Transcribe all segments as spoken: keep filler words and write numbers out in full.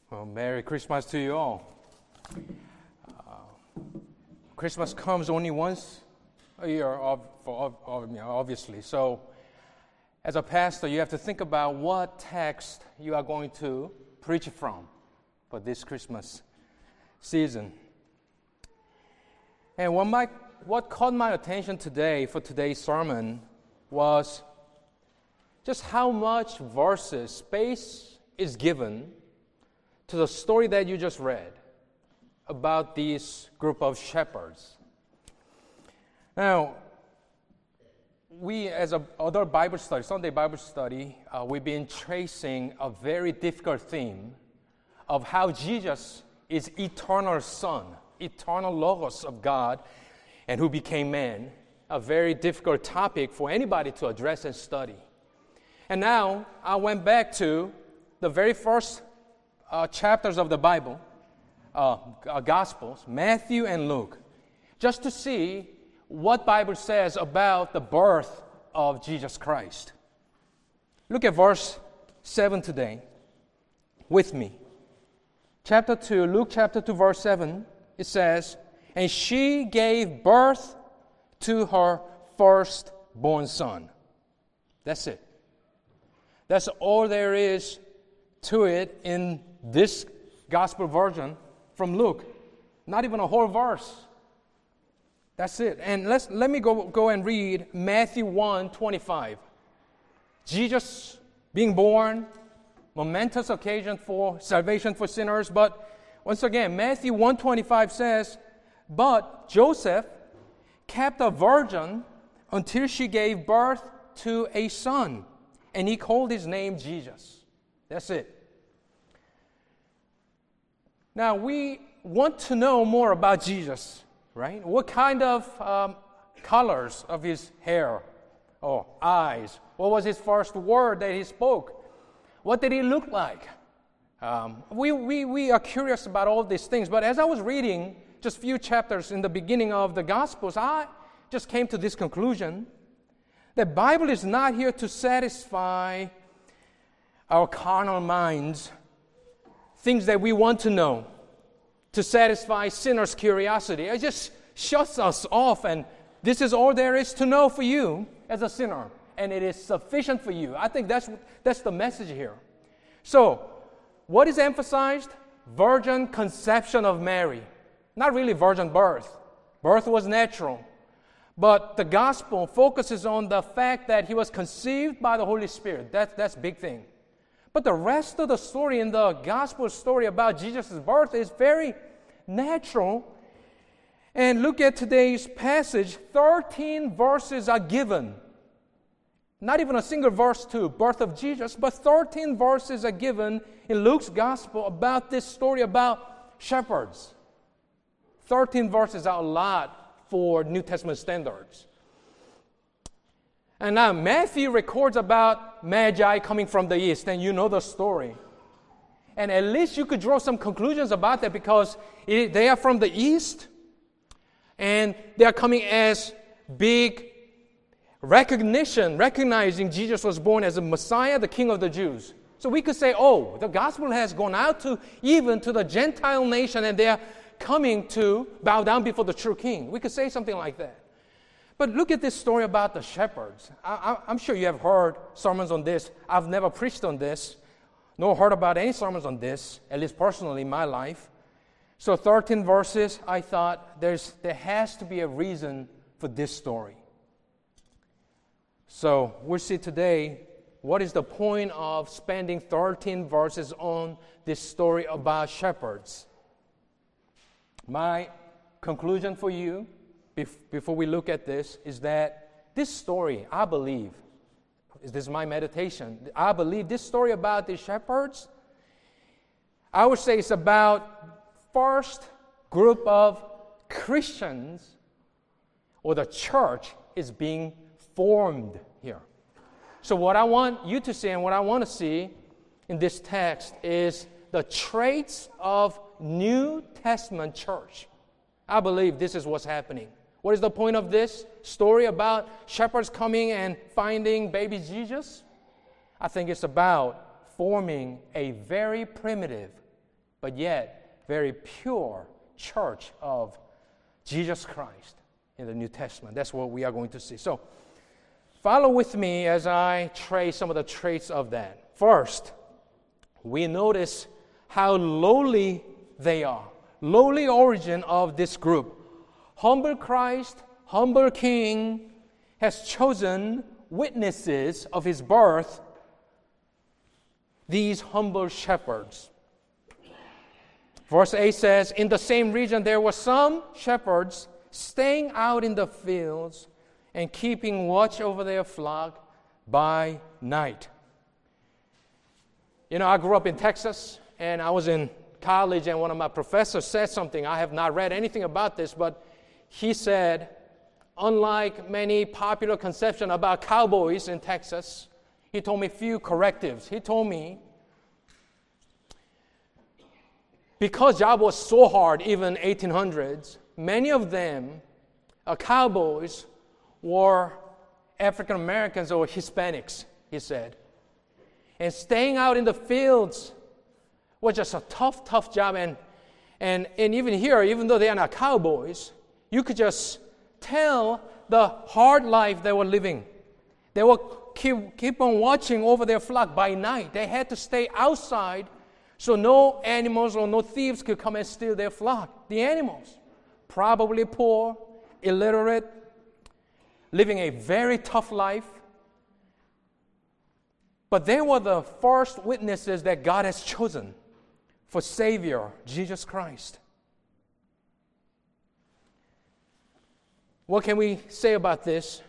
Well, Merry Christmas to you all. Uh, Christmas comes only once a year, ob- for, ob- ob- you know, obviously. So, as a pastor, you have to think about what text you are going to preach from for this Christmas season. And what, my, what caught my attention today for today's sermon was just how much verses, space is given to the story that you just read about this group of shepherds. Now, we as a other Bible study, Sunday Bible study, uh, we've been tracing a very difficult theme of how Jesus is eternal Son, eternal Logos of God, and who became man, a very difficult topic for anybody to address and study. And now, I went back to the very first uh, chapters of the Bible, uh, uh, Gospels, Matthew and Luke, just to see what Bible says about the birth of Jesus Christ. Look at verse seven today with me. Chapter two, Luke chapter two, verse seven, it says, "And she gave birth to her firstborn son." That's it. That's all there is to it in this gospel version from Luke. Not even a whole verse. That's it. And let's let me go, go and read Matthew one twenty-five. Jesus being born, momentous occasion for salvation for sinners. But once again, Matthew one twenty-five says, "But Joseph kept a virgin until she gave birth to a son, and he called his name Jesus." That's it. Now, we want to know more about Jesus, right? What kind of um, colors of his hair or eyes? What was his first word that he spoke? What did he look like? Um, we, we, we are curious about all these things, but as I was reading just a few chapters in the beginning of the Gospels, I just came to this conclusion. The Bible is not here to satisfy our carnal minds, things that we want to know, to satisfy sinners' curiosity. It just shuts us off, and this is all there is to know for you as a sinner, and it is sufficient for you. I think that's, that's the message here. So, what is emphasized? Virgin conception of Mary. Not really virgin birth. Birth was natural. But the gospel focuses on the fact that he was conceived by the Holy Spirit. That, that's a big thing. But the rest of the story in the gospel story about Jesus' birth is very natural. And look at today's passage. thirteen verses are given. Not even a single verse to birth of Jesus, but thirteen verses are given in Luke's gospel about this story about shepherds. thirteen verses are a lot for New Testament standards. And now Matthew records about Magi coming from the east, and you know the story. And at least you could draw some conclusions about that because it, they are from the east, and they are coming as big recognition, recognizing Jesus was born as a Messiah, the King of the Jews. So we could say, oh, the gospel has gone out to even to the Gentile nation, and they are coming to bow down before the true King. We could say something like that. But look at this story about the shepherds. I, I, I'm sure you have heard sermons on this. I've never preached on this, nor heard about any sermons on this, at least personally in my life. So thirteen verses, I thought there's there has to be a reason for this story. So we'll see today what is the point of spending thirteen verses on this story about shepherds. My conclusion for you before we look at this is that this story, I believe, this is my meditation, I believe this story about the shepherds, I would say it's about first group of Christians, or the church is being formed here. So what I want you to see and what I want to see in this text is the traits of New Testament church. I believe this is what's happening. What is the point of this story about shepherds coming and finding baby Jesus? I think it's about forming a very primitive but yet very pure church of Jesus Christ in the New Testament. That's what we are going to see. So, follow with me as I trace some of the traits of that. First, we notice how lowly they are. Lowly origin of this group. Humble Christ, humble King, has chosen witnesses of his birth, these humble shepherds. Verse eight says, in the same region there were some shepherds staying out in the fields and keeping watch over their flock by night. You know, I grew up in Texas, and I was in college, and one of my professors said something. I have not read anything about this, but he said, unlike many popular conceptions about cowboys in Texas, he told me a few correctives. He told me, because job was so hard, even eighteen hundreds, many of them, uh, cowboys, were African Americans or Hispanics, he said. And staying out in the fields was just a tough, tough job. And, and, and even here, even though they are not cowboys, you could just tell the hard life they were living. They would keep, keep on watching over their flock by night. They had to stay outside so no animals or no thieves could come and steal their flock. The animals, probably poor, illiterate, living a very tough life. But they were the first witnesses that God has chosen for Savior, Jesus Christ. What can we say about this?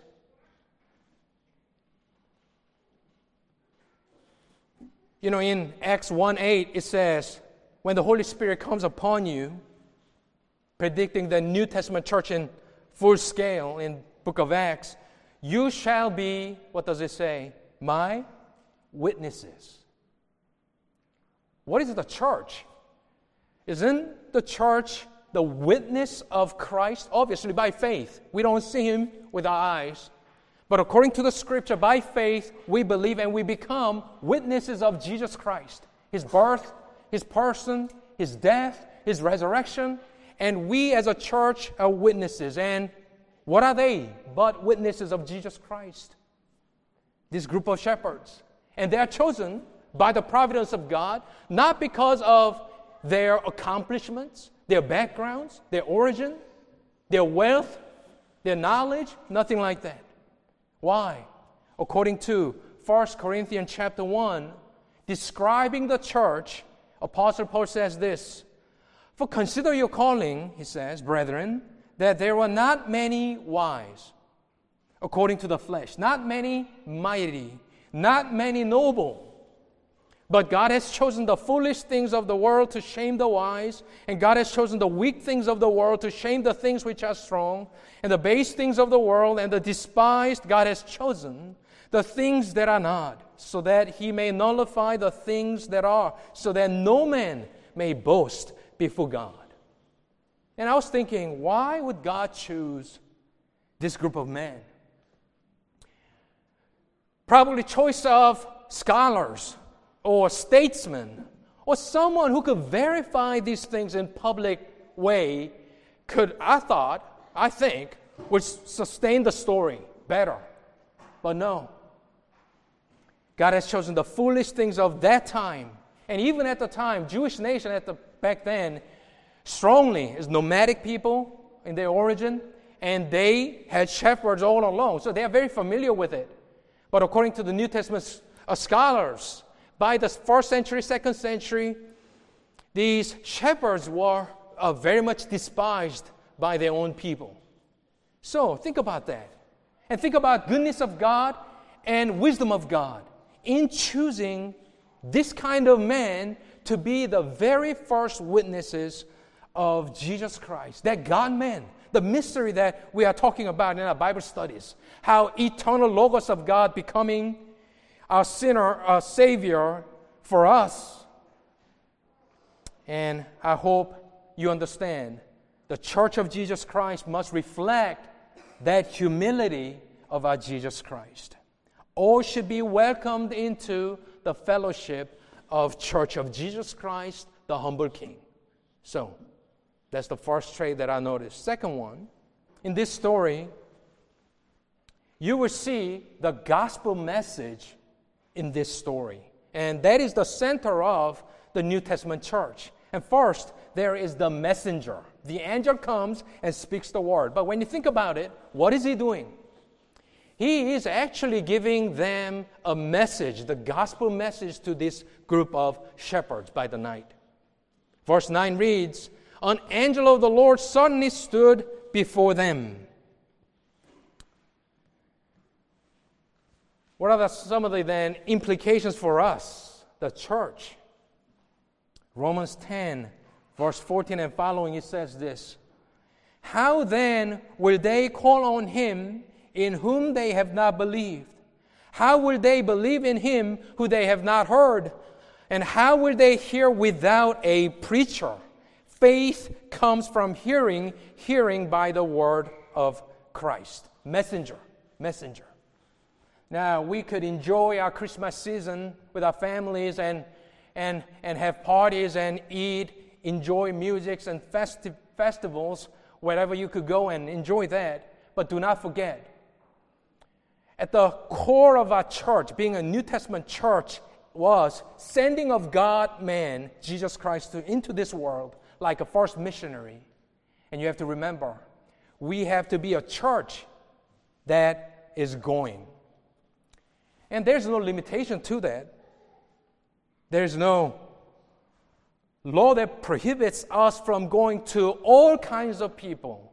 You know, in Acts one eight, it says, when the Holy Spirit comes upon you, predicting the New Testament church in full scale in book of Acts, you shall be, what does it say? My witnesses. What is the church? Isn't the church the witness of Christ? Obviously by faith. We don't see him with our eyes. But according to the scripture, by faith, we believe and we become witnesses of Jesus Christ. His birth, his person, his death, his resurrection. And we as a church are witnesses. And what are they but witnesses of Jesus Christ? This group of shepherds. And they are chosen by the providence of God, not because of their accomplishments, their backgrounds, their origin, their wealth, their knowledge, nothing like that. Why? According to First Corinthians chapter one, describing the church, Apostle Paul says this, for consider your calling, he says, brethren, that there were not many wise, according to the flesh, not many mighty, not many noble. But God has chosen the foolish things of the world to shame the wise, and God has chosen the weak things of the world to shame the things which are strong, and the base things of the world and the despised God has chosen, the things that are not, so that he may nullify the things that are, so that no man may boast before God. And I was thinking, why would God choose this group of men? Probably choice of scholars or statesmen or someone who could verify these things in public way could, I thought, I think, would sustain the story better. But no. God has chosen the foolish things of that time. And even at the time, Jewish nation at the back then strongly is nomadic people in their origin, and they had shepherds all along. So they are very familiar with it. But according to the New Testament uh, scholars, by the first century, second century, these shepherds were uh, very much despised by their own people. So think about that. And think about goodness of God and wisdom of God in choosing this kind of man to be the very first witnesses of Jesus Christ, that God-man. The mystery that we are talking about in our Bible studies, how eternal Logos of God becoming our sinner, our Savior for us. And I hope you understand the Church of Jesus Christ must reflect that humility of our Jesus Christ. All should be welcomed into the fellowship of Church of Jesus Christ, the humble King. So, that's the first trait that I noticed. Second one, in this story, you will see the gospel message in this story. And that is the center of the New Testament church. And first, there is the messenger. The angel comes and speaks the word. But when you think about it, what is he doing? He is actually giving them a message, the gospel message to this group of shepherds by the night. Verse nine reads, "An angel of the Lord suddenly stood before them." What are the, some of the then implications for us, the church? Romans ten, verse fourteen and following, it says this, "How then will they call on him in whom they have not believed? How will they believe in him who they have not heard? And how will they hear without a preacher? Faith comes from hearing, hearing by the word of Christ." Messenger, messenger. Now, we could enjoy our Christmas season with our families and, and, and have parties and eat, enjoy music and festi- festivals, wherever you could go and enjoy that. But do not forget, at the core of our church, being a New Testament church, was sending of God man, Jesus Christ, to, into this world like a first missionary. And you have to remember, we have to be a church that is going. And there's no limitation to that. There's no law that prohibits us from going to all kinds of people.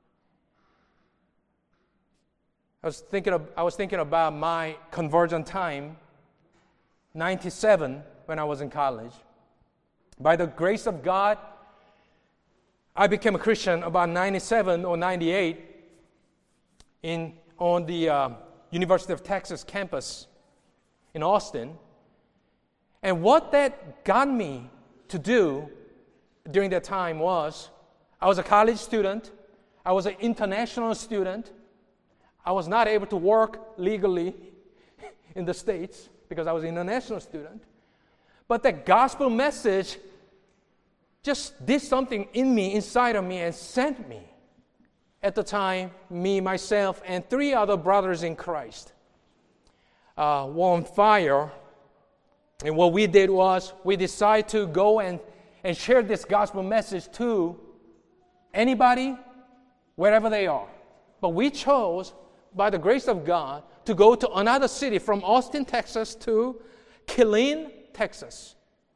I was thinking of, I was thinking about my conversion time, ninety-seven, when I was in college. By the grace of God, I became a Christian about ninety-seven or ninety-eight in on the uh, University of Texas campus in Austin. And what that got me to do during that time was, I was a college student, I was an international student, I was not able to work legally in the States because I was an international student. But the gospel message just did something in me, inside of me, and sent me. At the time, me, myself, and three other brothers in Christ uh, were on fire. And what we did was, we decided to go and, and share this gospel message to anybody, wherever they are. But we chose, by the grace of God, to go to another city from Austin, Texas to Killeen, Texas.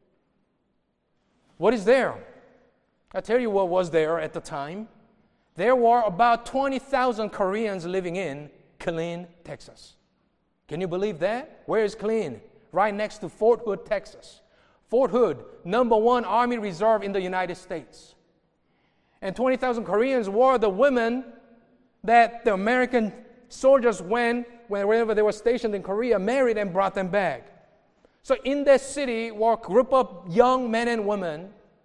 What is there? I'll tell you what was there at the time. There were about twenty thousand Koreans living in Killeen, Texas. Can you believe that? Where is Killeen? Right next to Fort Hood, Texas. Fort Hood, number one Army Reserve in the United States. And twenty thousand Koreans were the women that the American soldiers went, wherever they were stationed in Korea, married and brought them back. So in that city were a group of young men and women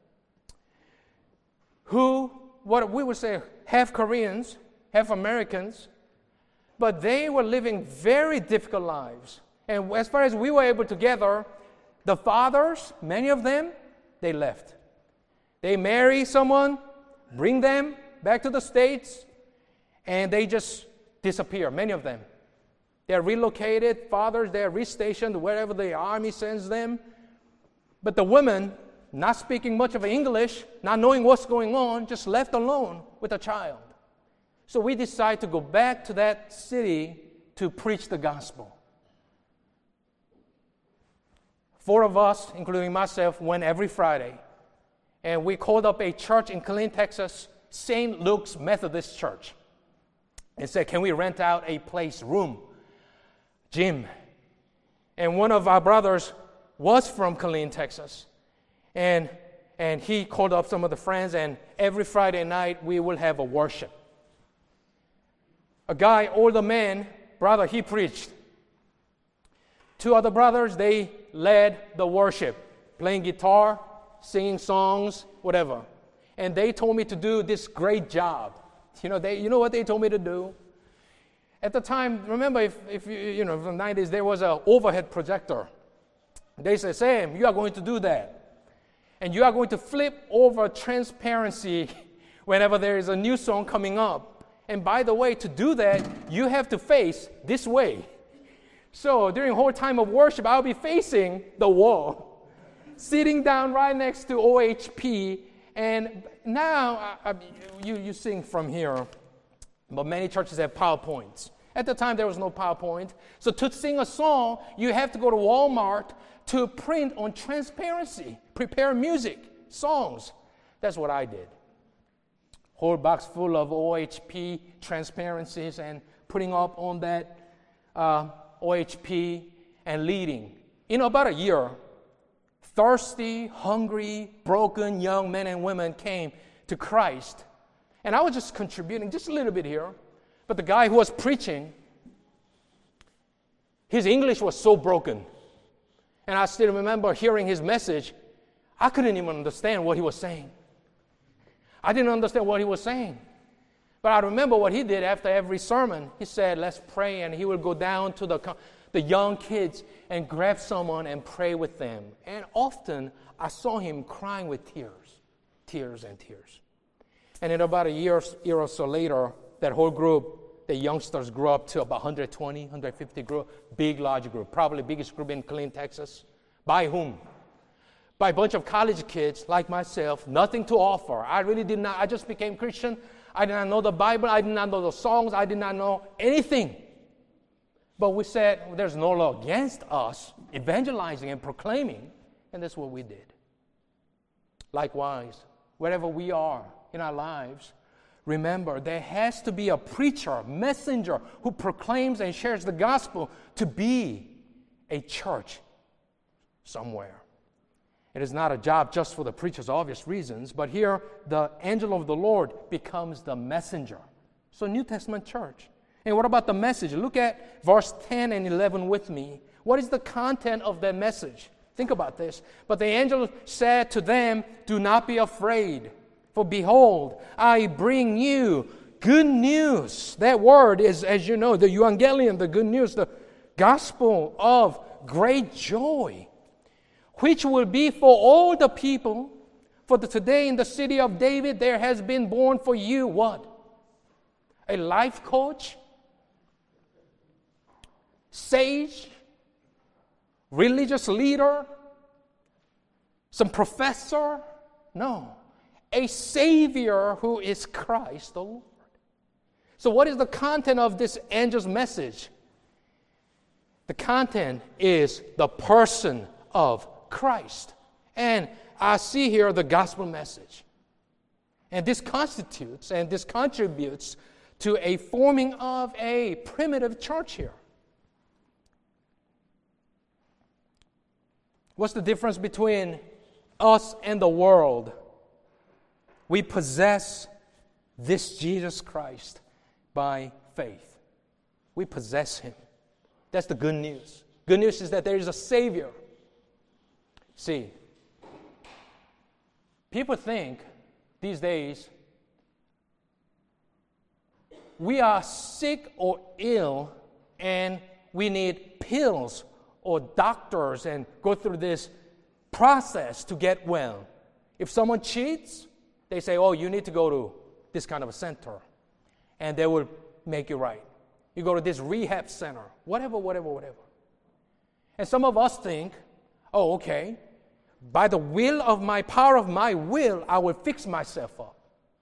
who, what we would say, half Koreans, half Americans, but they were living very difficult lives. And as far as we were able to gather, the fathers, many of them, they left. They marry someone, bring them back to the States, and they just disappear, many of them. They're relocated, fathers, they're restationed wherever the army sends them. But the women, not speaking much of English, not knowing what's going on, just left alone with a child. So we decided to go back to that city to preach the gospel. Four of us, including myself, went every Friday. And we called up a church in Killeen, Texas, Saint Luke's Methodist Church, and said, can we rent out a place, room, gym? And one of our brothers was from Killeen, Texas. And, and he called up some of the friends, and every Friday night we will have a worship. A guy, older man, brother, he preached. Two other brothers, they led the worship, playing guitar, singing songs, whatever. And they told me to do this great job. You know, they, you know what they told me to do? At the time, remember, if, if you, you know, from the nineties, there was an overhead projector They say, Sam, you are going to do that. And you are going to flip over transparency whenever there is a new song coming up. And by the way, to do that, you have to face this way. So during the whole time of worship, I'll be facing the wall, sitting down right next to O H P. And now I, I, you, you sing from here, but many churches have PowerPoints. At the time, there was no PowerPoint. So to sing a song, you have to go to Walmart to print on transparency, prepare music, songs. That's what I did. Whole box full of O H P transparencies and putting up on that uh, O H P and leading. In about a year, thirsty, hungry, broken young men and women came to Christ. And I was just contributing just a little bit here. But the guy who was preaching, his English was so broken. And I still remember hearing his message. I couldn't even understand what he was saying. I didn't understand what he was saying. But I remember what he did after every sermon. He said, let's pray, and he would go down to the, the young kids and grab someone and pray with them. And often, I saw him crying with tears, tears and tears. And in about a year, year or so later, that whole group, the youngsters grew up to about one hundred twenty, one hundred fifty group, big, large group, probably biggest group in Killeen, Texas. By whom? By a bunch of college kids like myself, nothing to offer. I really did not, I just became Christian. I did not know the Bible. I did not know the songs. I did not know anything. But we said, well, there's no law against us evangelizing and proclaiming, and that's what we did. Likewise, wherever we are in our lives, remember, there has to be a preacher, messenger, who proclaims and shares the gospel to be a church somewhere. It is not a job just for the preachers, obvious reasons, but here the angel of the Lord becomes the messenger. So New Testament church. And what about the message? Look at verse ten and eleven with me. What is the content of that message? Think about this. But the angel said to them, do not be afraid, for behold, I bring you good news. That word is, as you know, the evangelion, the good news, the gospel of great joy, which will be for all the people. For the, today in the city of David, there has been born for you what? A life coach? Sage? Religious leader? Some professor? No. A Savior who is Christ the Lord. So what is the content of this angel's message? The content is the person of Christ. And I see here the gospel message. And this constitutes and this contributes to a forming of a primitive church here. What's the difference between us and the world? We possess this Jesus Christ by faith. We possess Him. That's the good news. Good news is that there is a Savior. See, people think these days we are sick or ill and we need pills or doctors and go through this process to get well. If someone cheats, they say, oh, you need to go to this kind of a center and they will make you right. You go to this rehab center, whatever, whatever, whatever. And some of us think, oh, okay, by the will of my power of my will, I will fix myself up.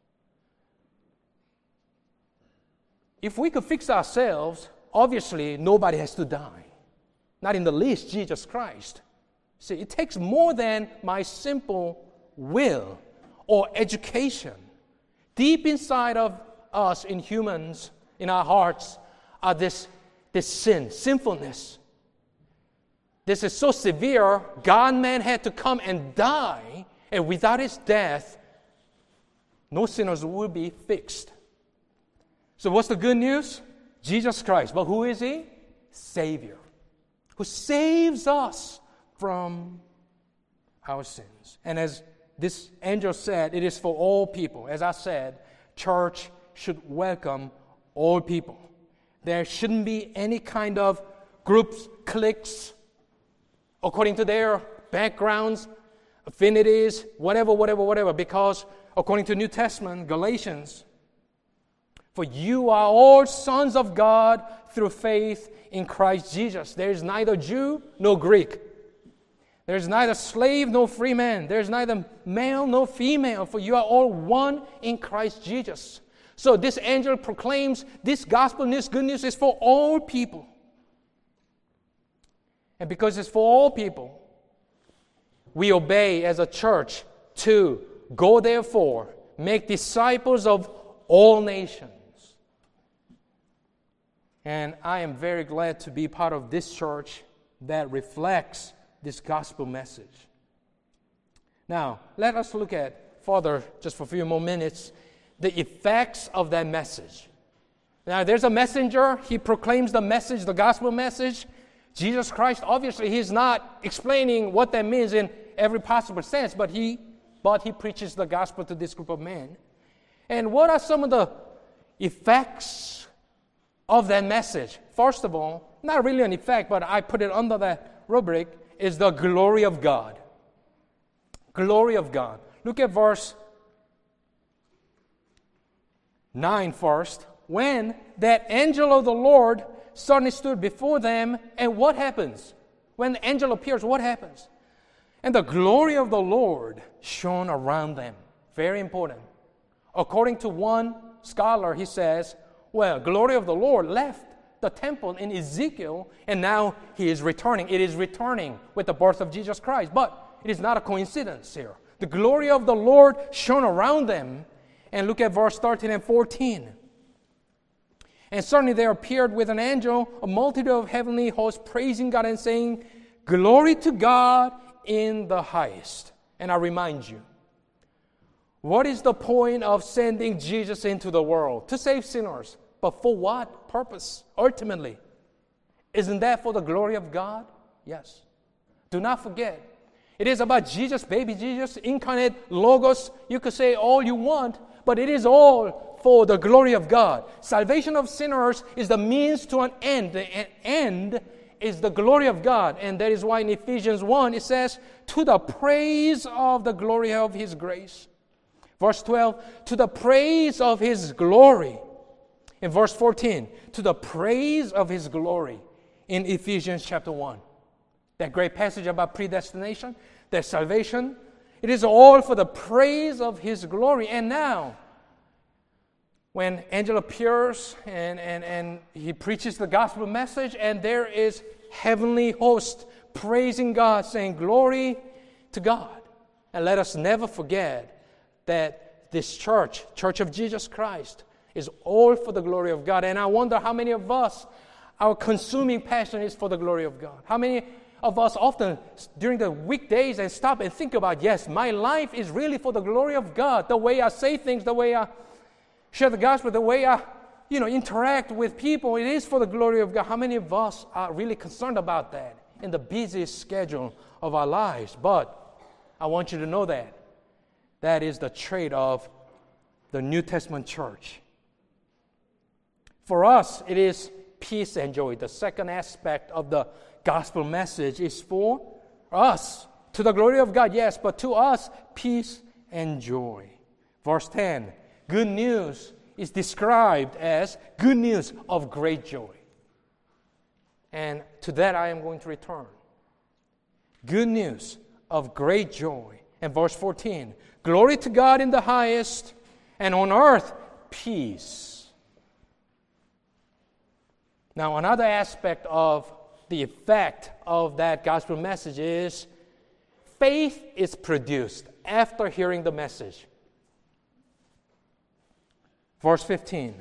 If we could fix ourselves, obviously nobody has to die. Not in the least Jesus Christ. See, it takes more than my simple will or education. Deep inside of us in humans, in our hearts, are this, this sin, sinfulness. This is so severe, God-man had to come and die, and without His death, no sinners will be fixed. So what's the good news? Jesus Christ. But who is He? Savior. Who saves us from our sins. And as this angel said, it is for all people. As I said, church should welcome all people. There shouldn't be any kind of groups, cliques, according to their backgrounds, affinities, whatever, whatever, whatever, because according to New Testament, Galatians, for you are all sons of God through faith in Christ Jesus. There is neither Jew nor Greek. There is neither slave nor free man. There is neither male nor female, for you are all one in Christ Jesus. So this angel proclaims this gospel news, good news is for all people. And because it's for all people, we obey as a church to go therefore, make disciples of all nations. And I am very glad to be part of this church that reflects this gospel message. Now, let us look at further, just for a few more minutes, the effects of that message. Now, there's a messenger. He proclaims the message, the gospel message. Jesus Christ, obviously, he's not explaining what that means in every possible sense, but he, but he preaches the gospel to this group of men. And what are some of the effects of that message? First of all, not really an effect, but I put it under that rubric, is the glory of God. Glory of God. Look at verse nine first. When that angel of the Lord suddenly stood before them, and what happens? When the angel appears, what happens? And the glory of the Lord shone around them. Very important. According to one scholar, he says, well, glory of the Lord left the temple in Ezekiel, and now he is returning. It is returning with the birth of Jesus Christ. But it is not a coincidence here. The glory of the Lord shone around them. And look at verse thirteen and fourteen. And suddenly there appeared with an angel a multitude of heavenly hosts praising God and saying, glory to God in the highest. And I remind you, what is the point of sending Jesus into the world? To save sinners. But for what purpose, ultimately? Isn't that for the glory of God? Yes. Do not forget, it is about Jesus, baby Jesus, incarnate Logos. You could say all you want, but it is all for the glory of God. Salvation of sinners is the means to an end. The end is the glory of God. And that is why in Ephesians one it says, to the praise of the glory of His grace. Verse twelve, to the praise of His glory. In verse fourteen, to the praise of His glory in Ephesians chapter one. That great passage about predestination, that salvation, it is all for the praise of His glory. And now, when angel appears and, and, and he preaches the gospel message, and there is heavenly host praising God, saying, glory to God. And let us never forget that this church, Church of Jesus Christ, is all for the glory of God. And I wonder how many of us, our consuming passion is for the glory of God. How many of us often during the weekdays and stop and think about, yes, my life is really for the glory of God. The way I say things, the way I share the gospel, the way I, you know, interact with people, it is for the glory of God. How many of us are really concerned about that in the busiest schedule of our lives? But I want you to know that that is the trait of the New Testament church. For us, it is peace and joy. The second aspect of the gospel message is for us, to the glory of God, yes, but to us, peace and joy. Verse ten, good news is described as good news of great joy. And to that I am going to return. Good news of great joy. And verse fourteen, glory to God in the highest, and on earth, peace. Now, another aspect of the effect of that gospel message is faith is produced after hearing the message. Verse fifteen.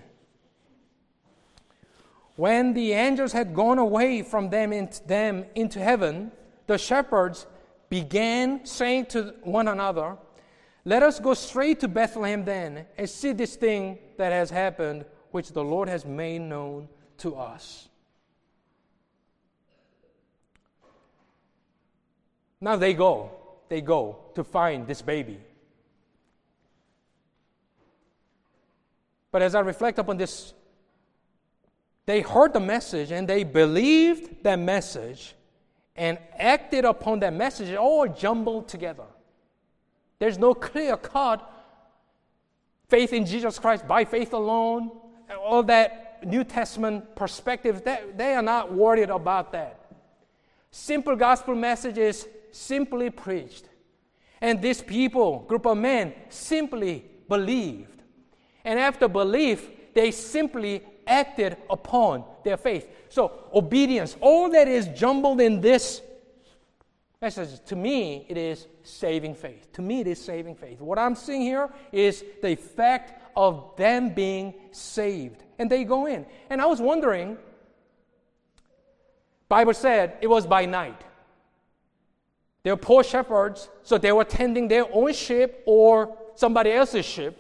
When the angels had gone away from them into, them into heaven, the shepherds began saying to one another, let us go straight to Bethlehem then and see this thing that has happened, which the Lord has made known to us. Now they go, they go to find this baby. But as I reflect upon this, they heard the message and they believed that message, and acted upon that message all jumbled together. There's no clear-cut faith in Jesus Christ by faith alone, all that New Testament perspective. They, they are not worried about that. Simple gospel message is simply preached. And this people, group of men, simply believed. And after belief, they simply acted upon their faith. So obedience, all that is jumbled in this message, to me, it is saving faith. To me, it is saving faith. What I'm seeing here is the effect of them being saved. And they go in. And I was wondering, Bible said it was by night. They were poor shepherds, so they were tending their own sheep or somebody else's sheep.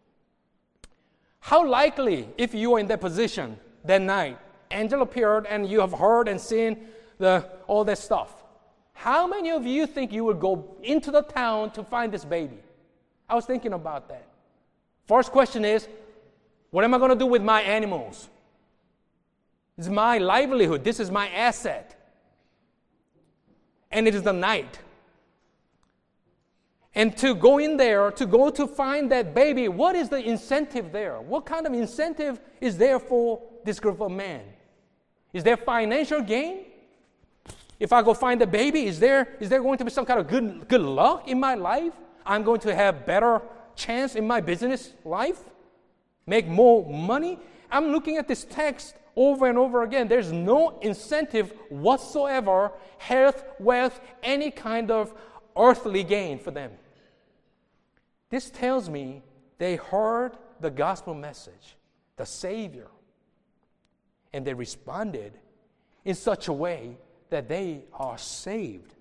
How likely, if you were in that position that night, angel appeared and you have heard and seen the all that stuff, how many of you think you would go into the town to find this baby? I was thinking about that. First question is, what am I going to do with my animals? This is my livelihood. This is my asset. And it is the night. And to go in there, to go to find that baby, what is the incentive there? What kind of incentive is there for this group of men? Is there financial gain? If I go find the baby, is there is there going to be some kind of good, good luck in my life? I'm going to have better chance in my business life? Make more money? I'm looking at this text over and over again. There's no incentive whatsoever, health, wealth, any kind of earthly gain for them. This tells me they heard the gospel message, the Savior, and they responded in such a way that they are saved.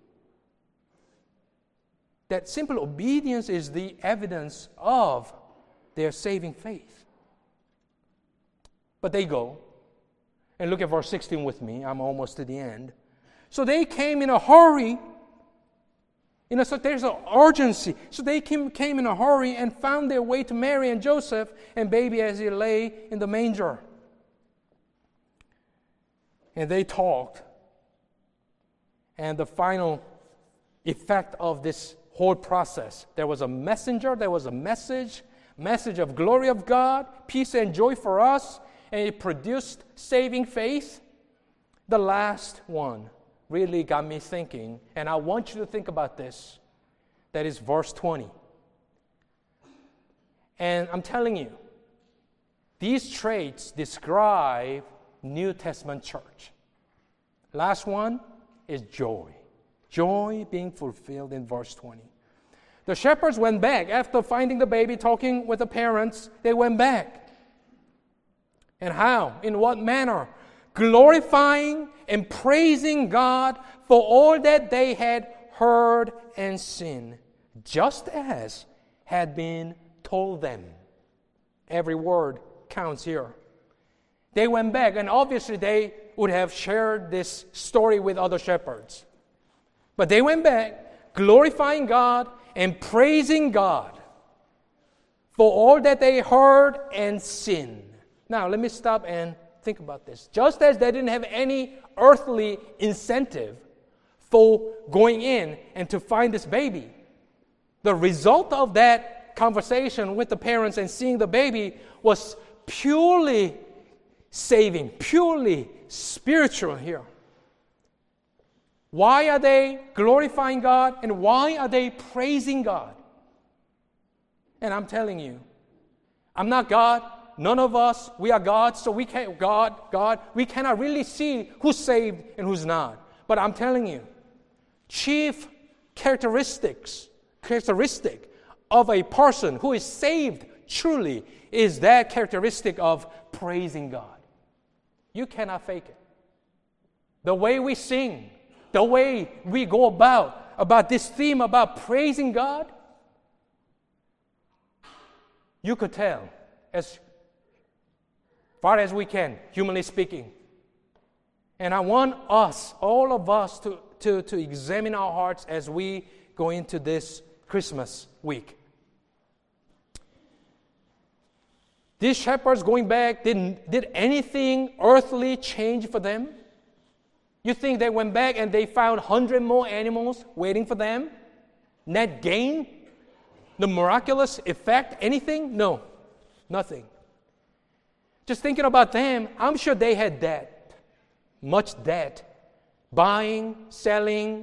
That simple obedience is the evidence of their saving faith. But they go, and look at verse sixteen with me. I'm almost to the end. So they came in a hurry. You know, so there's an urgency. So they came, came in a hurry and found their way to Mary and Joseph and baby as he lay in the manger. And they talked. And the final effect of this whole process, there was a messenger, there was a message, message of glory of God, peace and joy for us, and it produced saving faith. The last one really got me thinking, and I want you to think about this. That is verse twenty. And I'm telling you, these traits describe New Testament church. Last one is joy. Joy being fulfilled in verse twenty. The shepherds went back after finding the baby, talking with the parents. They went back. And how? In what manner? Glorifying and praising God for all that they had heard and seen, just as had been told them. Every word counts here. They went back, and obviously they would have shared this story with other shepherds. But they went back, glorifying God and praising God for all that they heard and seen. Now, let me stop and think about this. Just as they didn't have any earthly incentive for going in and to find this baby, the result of that conversation with the parents and seeing the baby was purely saving, purely spiritual here. Why are they glorifying God and why are they praising God? And I'm telling you, I'm not God. None of us, we are God, so we can't, God, God, we cannot really see who's saved and who's not. But I'm telling you, chief characteristics, characteristic of a person who is saved truly is that characteristic of praising God. You cannot fake it. The way we sing, the way we go about, about this theme about praising God, you could tell as far as we can, humanly speaking. And I want us, all of us, to, to, to examine our hearts as we go into this Christmas week. These shepherds going back, did, did anything earthly change for them? You think they went back and they found one hundred more animals waiting for them? Net gain? The miraculous effect? Anything? No, nothing. Just thinking about them, I'm sure they had debt, much debt, buying, selling,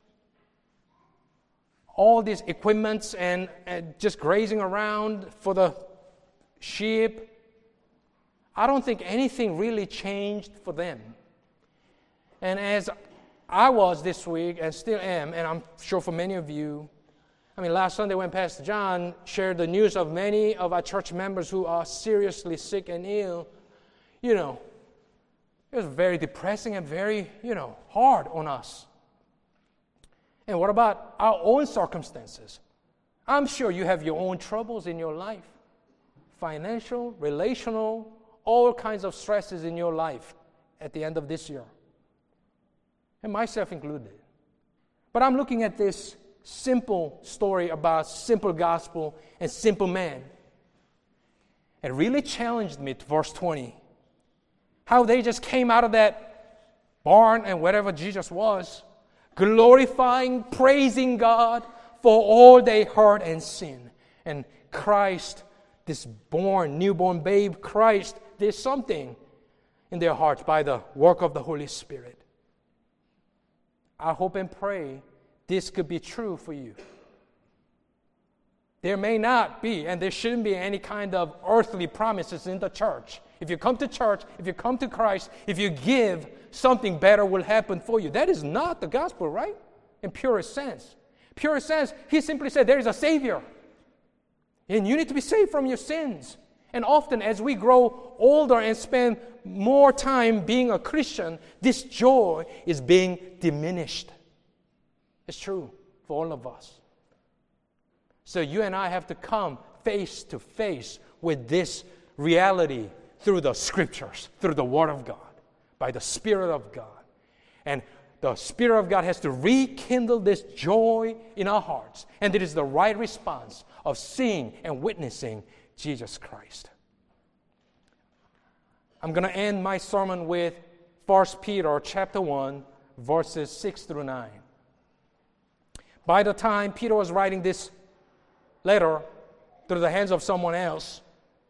all these equipments and, and just grazing around for the sheep. I don't think anything really changed for them. And as I was this week and still am, and I'm sure for many of you, I mean, last Sunday when Pastor John shared the news of many of our church members who are seriously sick and ill, you know, it was very depressing and very, you know, hard on us. And what about our own circumstances? I'm sure you have your own troubles in your life. Financial, relational, all kinds of stresses in your life at the end of this year. And myself included. But I'm looking at this simple story about simple gospel and simple man. It really challenged me to verse twenty. How they just came out of that barn and wherever Jesus was, glorifying, praising God for all they heard and seen. And Christ, this born, newborn babe, Christ, did something in their hearts by the work of the Holy Spirit. I hope and pray this could be true for you. There may not be, and there shouldn't be any kind of earthly promises in the church. If you come to church, if you come to Christ, if you give, something better will happen for you. That is not the gospel, right? In purest sense. Purest sense, he simply said there is a Savior. And you need to be saved from your sins. And often as we grow older and spend more time being a Christian, this joy is being diminished. It's true for all of us. So you and I have to come face to face with this reality through the Scriptures, through the Word of God, by the Spirit of God. And the Spirit of God has to rekindle this joy in our hearts. And it is the right response of seeing and witnessing Jesus Christ. I'm going to end my sermon with First Peter chapter one, verses six through nine. By the time Peter was writing this letter through the hands of someone else,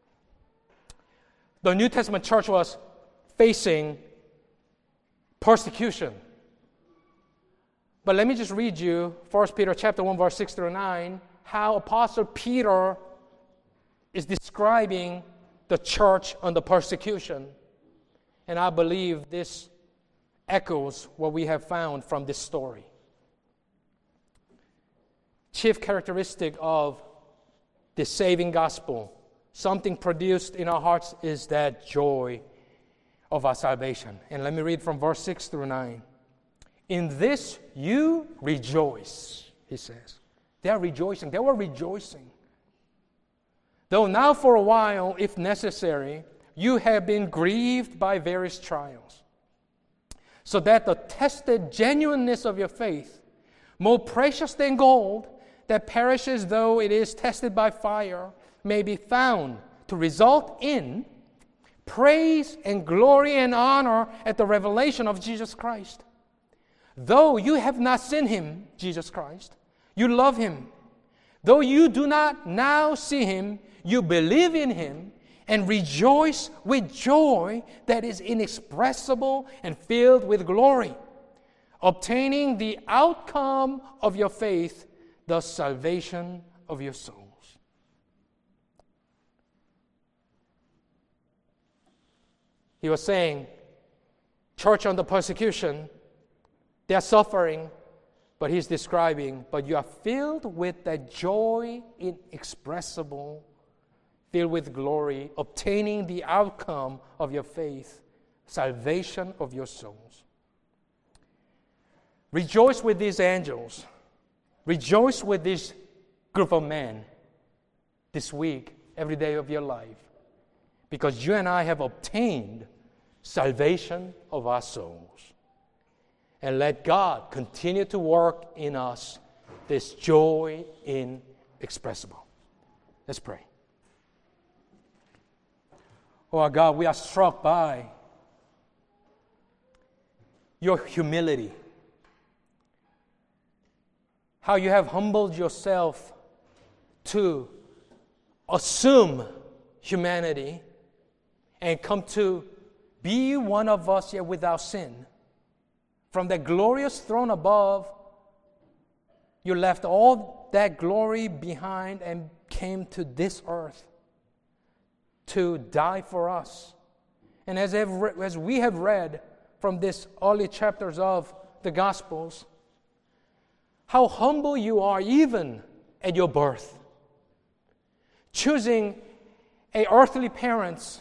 the New Testament church was facing persecution. But let me just read you First Peter chapter one, verse six through nine, how Apostle Peter is describing the church under persecution. And I believe this echoes what we have found from this story. Chief characteristic of the saving gospel, something produced in our hearts, is that joy of our salvation. And let me read from verse six through nine. In this you rejoice, he says. They are rejoicing. They were rejoicing. Though now for a while, if necessary, you have been grieved by various trials, so that the tested genuineness of your faith, more precious than gold, that perishes though it is tested by fire, may be found to result in praise and glory and honor at the revelation of Jesus Christ. Though you have not seen him, Jesus Christ, you love him. Though you do not now see him, you believe in him and rejoice with joy that is inexpressible and filled with glory, obtaining the outcome of your faith, the salvation of your souls. He was saying, church under persecution, they are suffering, but he's describing, but you are filled with that joy inexpressible, filled with glory, obtaining the outcome of your faith, salvation of your souls. Rejoice with these angels. Rejoice with this group of men this week, every day of your life, because you and I have obtained salvation of our souls. And let God continue to work in us this joy inexpressible. Let's pray. Oh, our God, we are struck by your humility, how you have humbled yourself to assume humanity and come to be one of us yet without sin. From the glorious throne above, you left all that glory behind and came to this earth to die for us. And as, as we have read from these early chapters of the Gospels, how humble you are even at your birth, choosing a earthly parents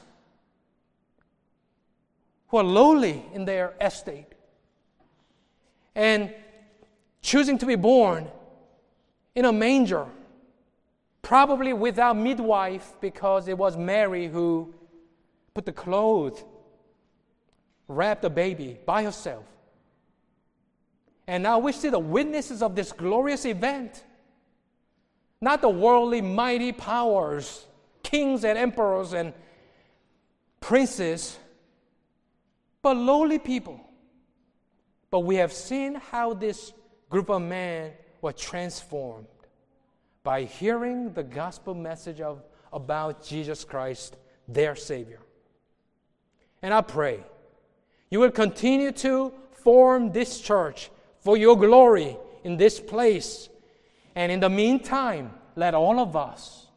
who are lowly in their estate, and choosing to be born in a manger, probably without midwife, because it was Mary who put the clothes, wrapped the baby by herself. And now we see the witnesses of this glorious event. Not the worldly mighty powers, kings and emperors and princes, but lowly people. But we have seen how this group of men were transformed by hearing the gospel message of about Jesus Christ, their Savior. And I pray you will continue to form this church for your glory in this place. And in the meantime, let all of us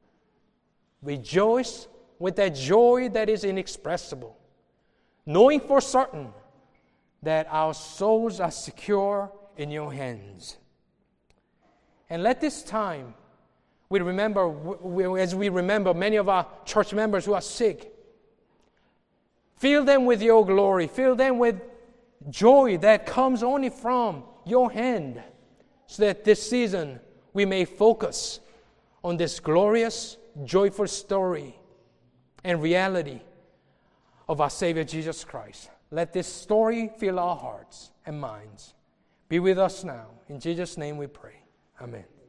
rejoice with that joy that is inexpressible, knowing for certain that our souls are secure in your hands. And let this time, we remember, we, as we remember many of our church members who are sick, fill them with your glory, fill them with joy that comes only from your hand, so that this season we may focus on this glorious, joyful story and reality of our Savior Jesus Christ. Let this story fill our hearts and minds. Be with us now. In Jesus' name we pray. Amen.